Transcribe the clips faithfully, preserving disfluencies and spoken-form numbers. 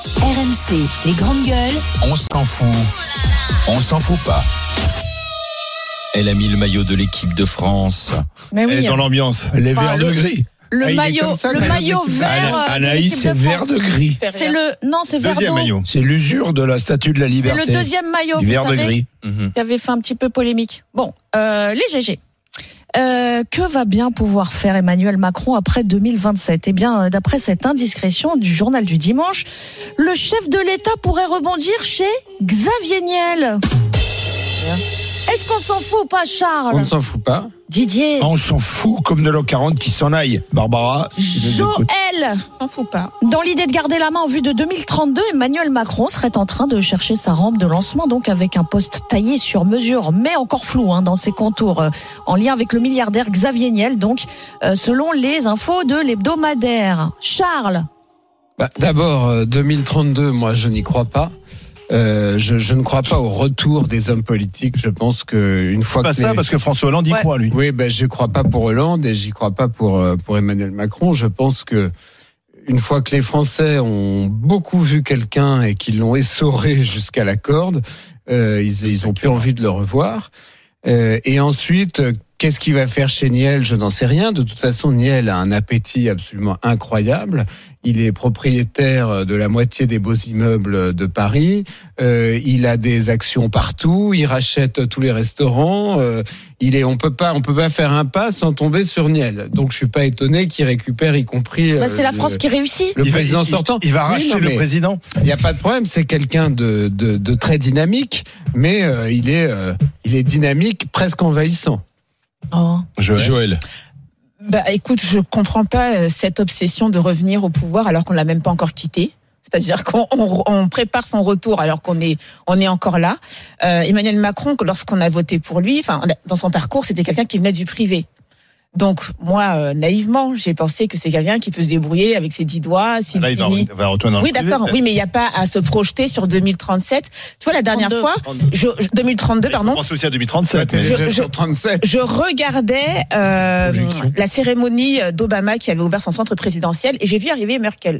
R M C, les grandes gueules. On s'en fout. On s'en fout pas. Elle a mis le maillot de l'équipe de France. Mais oui, elle est dans l'ambiance. Les Enfin, verts le- de gris. le Ah, il est maillot, comme ça, le le maillot vert. euh, de Anaïs, l'équipe c'est de vert France. de gris. C'est le, non, c'est vert Deuxième d'eau. maillot. C'est l'usure de la statue de la C'est liberté. le deuxième maillot, Du vous vert de savez, gris. Mhm. qui avait fait un petit peu polémique. Bon, euh, les G G. Euh, que va bien pouvoir faire Emmanuel Macron après deux mille vingt-sept ? Eh bien, euh, d'après cette indiscrétion du journal du dimanche, le chef de l'État pourrait rebondir chez Xavier Niel. Est-ce qu'on s'en fout ou pas, Charles ? On ne s'en fout pas. Didier, On s'en fout comme de l'an quarante qui s'en aille. Barbara, si tu nous écoutes. Joël, S'en fout pas. dans l'idée de garder la main en vue de deux mille trente-deux, Emmanuel Macron serait en train de chercher sa rampe de lancement, donc avec un poste taillé sur mesure, mais encore flou hein, dans ses contours, euh, en lien avec le milliardaire Xavier Niel, donc euh, selon les infos de l'hebdomadaire. Charles, Bah, d'abord, euh, deux mille trente-deux, moi, je n'y crois pas. Euh, je, je ne crois pas au retour des hommes politiques. Je pense que une fois Pas que ça, les... parce que François Hollande y Ouais. croit, lui. oui, ben je crois pas pour Hollande et j'y crois pas pour euh, pour Emmanuel Macron. Je pense que une fois que les Français ont beaucoup vu quelqu'un et qu'ils l'ont essoré jusqu'à la corde, euh, ils ils ont plus envie de le revoir. Euh, et ensuite, euh, qu'est-ce qu'il va faire chez Niel ? Je n'en sais rien. De toute façon, Niel a un appétit absolument incroyable. Il est propriétaire de la moitié des beaux immeubles de Paris. Euh, il a des actions partout. Il rachète tous les restaurants. Euh, il est, on peut pas, on peut pas faire un pas sans tomber sur Niel. Donc, je suis pas étonné qu'il récupère, y compris. bah, euh, c'est la le- France qui réussit. Le Il va- président il- sortant. Il va Oui, racheter non, le mais président. Il n'y a pas de problème. C'est quelqu'un de, de, de très dynamique, mais euh, il est, euh, il est dynamique, presque envahissant. Oh. Joël. Joël. Bah, écoute, je comprends pas euh, cette obsession de revenir au pouvoir alors qu'on l'a même pas encore quitté. C'est-à-dire qu'on on, on prépare son retour alors qu'on est on est encore là. Euh, Emmanuel Macron, lorsqu'on a voté pour lui, enfin dans son parcours, c'était quelqu'un qui venait du privé. Donc moi, euh, naïvement, j'ai pensé que c'est quelqu'un qui peut se débrouiller avec ses dix doigts. s'il Là, il va, finit- il va retourner dans Oui, le privé, d'accord. peut-être. Oui, mais il n'y a pas à se projeter sur deux mille trente-sept. Tu vois, la dernière trente-deux. fois, je, je- deux mille trente-deux, On pardon. pense aussi à deux mille trente-sept. C'était mais- déjà je- sur trente-sept. Je regardais euh, Projection. la cérémonie d'Obama qui avait ouvert son centre présidentiel et j'ai vu arriver Merkel.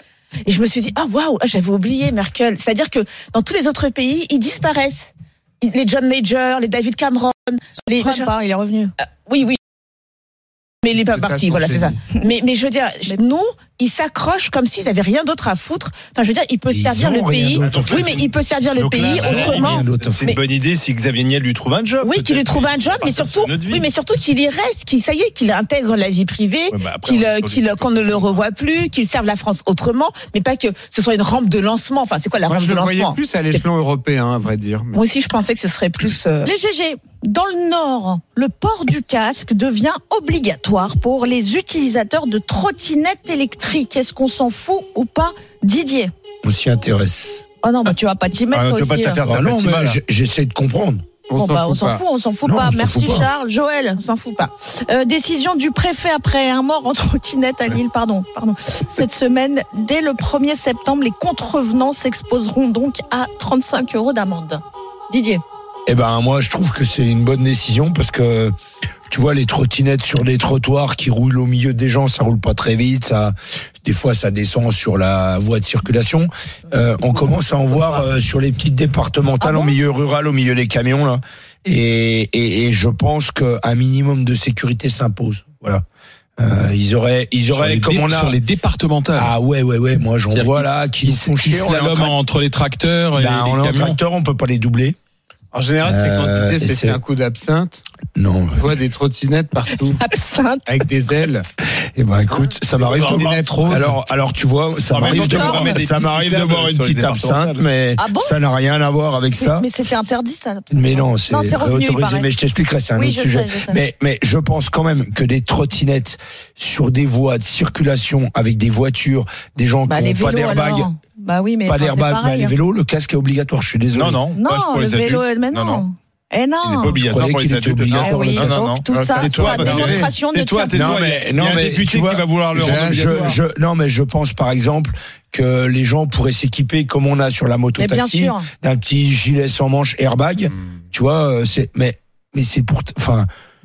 Et je me suis dit, ah waouh, ah, j'avais oublié Merkel. C'est-à-dire que dans tous les autres pays, ils disparaissent. Les John Major, les David Cameron, les Trump, hein, il est revenu. oui, oui. Mais il n'est pas C'est ça, parti, son voilà, c'est ça. génie. Mais, mais je veux dire, nous, ils s'accrochent comme s'ils n'avaient rien d'autre à foutre. Enfin, je veux dire, il peut Ils servir ont le rien pays. d'autre à Oui, foutre. mais il peut servir le Donc là, pays là, autrement. rien d'autre à C'est Mais- une bonne idée si Xavier Niel lui trouve un job. Oui, qu'il lui trouve un job, mais surtout, oui, mais surtout qu'il y reste, qu'il, ça y est, qu'il intègre la vie privée, Ouais, bah après, qu'il, on est euh, sur qu'il, les- qu'on ne le revoit plus, qu'il serve la France autrement, mais pas que ce soit une rampe de lancement. Enfin, c'est quoi la Moi, rampe je de le voyais lancement? plus à l'échelon européen, à vrai dire. Moi aussi, je pensais que ce serait plus. euh, Les G G, dans le Nord, le port du casque devient obligatoire pour les utilisateurs de trottinettes électriques. Est-ce qu'on s'en fout ou pas, Didier ? On s'y intéresse. Oh non, bah tu vas pas t'y mettre Ah, toi tu vas pas aussi. te faire hein. ta Ah non, Fatima, mais là. j'- j'essaie de comprendre. Bon bah on s'en fout, on s'en fout Non, pas. on s'en Merci fout pas. Charles. Joël, on s'en fout pas. euh, décision du préfet après un mort en trottinette à Lille, pardon, pardon. Cette semaine, dès le premier septembre, les contrevenants s'exposeront donc à trente-cinq euros d'amende. Didier. Eh ben moi, je trouve que c'est une bonne décision parce que tu vois les trottinettes sur les trottoirs qui roulent au milieu des gens, ça roule pas très vite, ça des fois ça descend sur la voie de circulation. Euh, on commence à en voir euh, sur les petites départementales Ah bon en milieu rural, au milieu des camions là. Et, et, et je pense qu'un minimum de sécurité s'impose. Voilà. Euh, ils auraient, ils Sur auraient les, comme dé- on a. sur les départementales. Ah ouais ouais ouais. Moi j'en C'est-à-dire vois qu'ils- là qui Ils font ils chier. On est en slaloment train- entre les tracteurs et Ben, on est les en camions. tracteur, on peut pas les doubler. En général, c'est quand Euh, l'idée, et c'est c'est- fait un coup d'absinthe. Non. On voit des trottinettes partout, Absinthe. avec des ailes. Eh ben écoute, ça m'arrive de boire. trottinettes roses. Alors, alors tu vois, ça En même m'arrive temps, de tu peux boire, remettre des ça petits m'arrive de cyclables boire une sur les petite absinthe, départementales. mais Ah bon ça n'a rien à voir avec ça. Mais c'était interdit ça. Mais non, c'est Non, c'est revenu, il autorisé. paraît. Mais je t'expliquerai, c'est un Oui, autre je sujet. sais, je sais. Mais, mais je pense quand même que des trottinettes sur des voies de circulation avec des voitures, des gens Bah qui les n'ont pas vélos d'airbag, alors. Bah oui, mais pas enfin, c'est d'airbag, bah, pareil, les hein. vélos, le casque est obligatoire. Je suis désolé. Non, non, pas Non, pour le les vélo, adultes. mais non. Non, non. Eh non. Il n'est pas obligatoire Je pour croyais les qu'il était adultes. obligatoire. Eh oui, Non, non, donc non. tout Euh, ça, tais-toi, soit tais-toi. démonstration de Tais-toi, cap- tais-toi. Non, Il y a- mais- il y non, a un mais député tu qui vois, va vouloir le rendre Je, obligatoire. je, non, mais je pense par exemple que les gens pourraient s'équiper comme on a sur la moto Mais bien taxi sûr. d'un petit gilet sans manche airbag. Tu vois, euh, c'est mais mais c'est pour, t- enfin,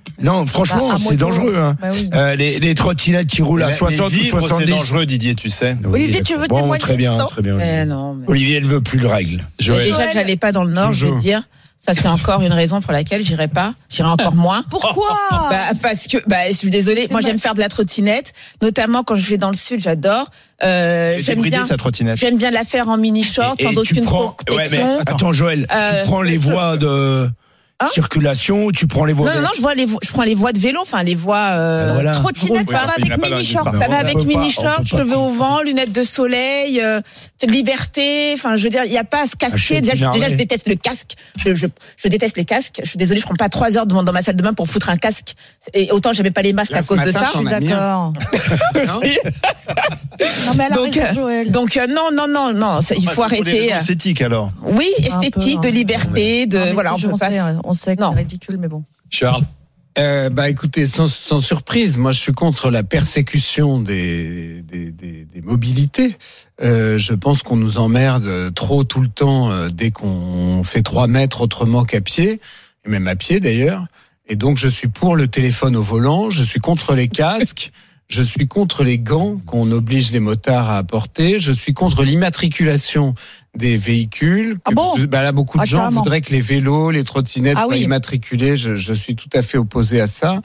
Non, franchement, Bah, à c'est moto. dangereux. Hein. Bah oui. Euh, les, les trottinettes qui roulent à Mais- soixante mais ou vivre, soixante-dix. c'est dangereux, Didier, tu sais. Olivier, tu veux bon, témoigner? Très bien, Non. très bien. Mais Olivier. non. mais- Olivier, elle veut plus de règles. Mais Joël. déjà que j'allais pas dans le Nord, je vais te dire, ça c'est encore une raison pour laquelle j'irai pas. J'irai encore moins. Pourquoi? Bah, parce que, bah, je suis désolée. C'est Moi, vrai. j'aime faire de la trottinette, notamment quand je vais dans le sud, j'adore. Euh, Et j'aime débridé, bien, sa trottinette. j'aime bien la faire en mini short, Et- et sans tu aucune prends- ouais, protection. mais attends, Joël, Euh, tu prends les voies de Hein circulation, tu prends les voies. Non, non, non, je vois les, vo- je prends les voies de vélo, enfin, les voies, euh, Voilà. Trottinette, ça Ouais, va il n'a avec pas mini dans- short. il ça n'a va on avec peut pas- mini on short, peut pas cheveux au vent, lunettes de soleil, euh, de liberté. Enfin, je veux dire, il n'y a pas à se casquer. Achète Déjà, une je- déjà, armée. je déteste le casque. Je, je, je déteste les casques. Je suis désolée, je prends pas trois heures devant dans ma salle de bain pour foutre un casque. Et autant j'aimais pas les masques Là, à ce cause de matin, ça. Je suis t'en as mis un. d'accord. Non Non, mais elle a Donc, raison, euh, Joël. Donc euh, non, non, non, non, ça, il Ah, faut c'est pour des arrêter. raisons esthétiques, alors. Oui, Un esthétique, peu, de hein. liberté, de Non, mais voilà, on c'est- peut on pas. sait, on sait que Non. c'est ridicule, mais bon. Charles. Euh, bah écoutez, sans, sans surprise, moi je suis contre la persécution des, des, des, des mobilités. Euh, je pense qu'on nous emmerde trop tout le temps euh, dès qu'on fait trois mètres autrement qu'à pied, et même à pied d'ailleurs. Et donc je suis pour le téléphone au volant, je suis contre les casques, je suis contre les gants qu'on oblige les motards à apporter, je suis contre l'immatriculation des véhicules. Ah bon bah là, beaucoup de Ah, gens carrément. voudraient que les vélos, les trottinettes Ah soient oui. immatriculés. Je, je suis tout à fait opposé à ça.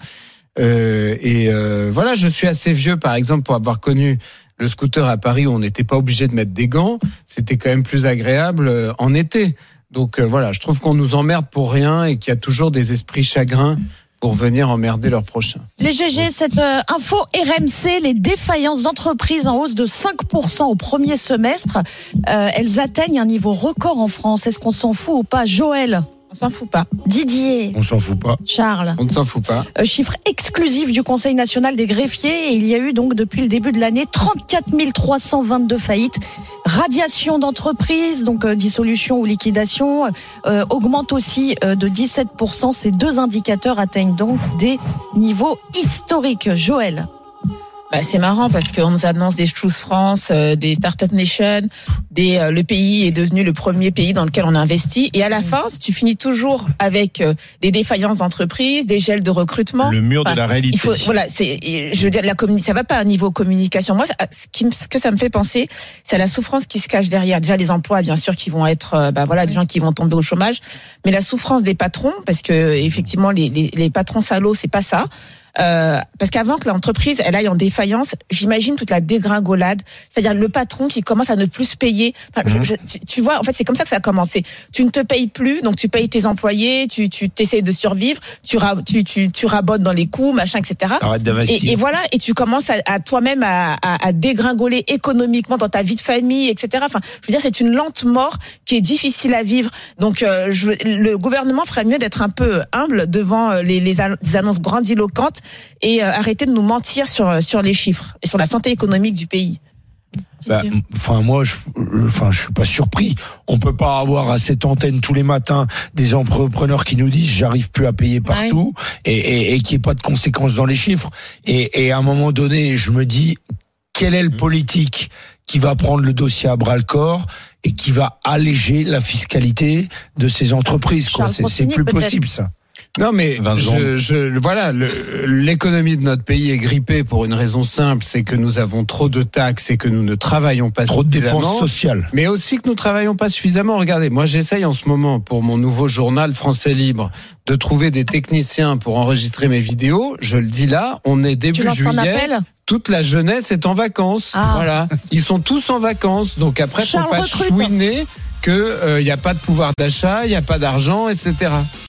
Euh, et euh, voilà, je suis assez vieux, par exemple, pour avoir connu le scooter à Paris où on n'était pas obligé de mettre des gants. C'était quand même plus agréable euh, en été. Donc euh, voilà, je trouve qu'on nous emmerde pour rien et qu'il y a toujours des esprits chagrins pour venir emmerder leurs prochains. Les G G, cette euh, info R M C, les défaillances d'entreprises en hausse de cinq pour cent au premier semestre, euh, elles atteignent un niveau record en France. Est-ce qu'on s'en fout ou pas? Joël, On s'en fout pas. Didier, On s'en fout pas. Charles, On ne s'en fout pas. euh, chiffre exclusif du Conseil national des greffiers, et il y a eu donc depuis le début de l'année trente-quatre mille trois cent vingt-deux faillites. Radiation d'entreprises, donc euh, dissolution ou liquidation, euh, augmente aussi euh, de dix-sept pour cent. Ces deux indicateurs atteignent donc des niveaux historiques. Joël. Bah, c'est marrant parce qu'on nous annonce des Choose France, euh, des Startup Nation, des, euh, le pays est devenu le premier pays dans lequel on investit. Et à la fin, tu finis toujours avec euh, des défaillances d'entreprises, des gels de recrutement. Le mur de Enfin, la réalité. Il faut, voilà, c'est, je veux dire, la communi- ça va pas à un niveau communication. Moi, ce, qui, me- ce que ça me fait penser, c'est à la souffrance qui se cache derrière. Déjà, les emplois, bien sûr, qui vont être, euh, bah voilà, des gens qui vont tomber au chômage, mais la souffrance des patrons, parce que effectivement, les, les, les patrons salauds, c'est pas ça. Euh, parce qu'avant que l'entreprise elle aille en défaillance, j'imagine toute la dégringolade, c'est-à-dire le patron qui commence à ne plus se payer. Enfin, Mmh. je, je, tu, tu vois, en fait, c'est comme ça que ça a commencé. Tu ne te payes plus, donc tu payes tes employés, tu, tu t'essayes de survivre, tu, ra, tu, tu, tu rabotes dans les coûts, machin, et cetera. Arrête d'investir. Et, et voilà, et tu commences à, à toi-même à, à, à dégringoler économiquement dans ta vie de famille, et cetera. Enfin, je veux dire, c'est une lente mort qui est difficile à vivre. Donc, euh, je, le gouvernement ferait mieux d'être un peu humble devant les, les, les annonces grandiloquentes et euh, arrêter de nous mentir sur sur les chiffres et sur la santé économique du pays. Bah, enfin moi, je, enfin je suis pas surpris. On peut pas avoir à cette antenne tous les matins des entrepreneurs qui nous disent j'arrive plus à payer partout et, et, et qu'il n'y ait pas de conséquences dans les chiffres. Et, et à un moment donné, je me dis quel est le politique qui va prendre le dossier à bras le corps et qui va alléger la fiscalité de ces entreprises. Quoi. Charles C'est, c'est Consigny, plus peut-être. possible ça. Non mais vingt secondes. je, je, voilà, le- l'économie de notre pays est grippée pour une raison simple, c'est que nous avons trop de taxes et que nous ne travaillons pas Trop de dépenses suffisamment. sociales. Mais aussi que nous travaillons pas suffisamment. Regardez, moi j'essaye en ce moment pour mon nouveau journal Français Libre de trouver des techniciens pour enregistrer mes vidéos. Je le dis là, on est Tu début lances un juillet. appel? Toute la jeunesse est en vacances. Ah. Voilà, ils sont tous en vacances. Donc après, faut Charles pas recrute. chouiner que il y a pas de pouvoir d'achat, il y a pas d'argent, et cetera.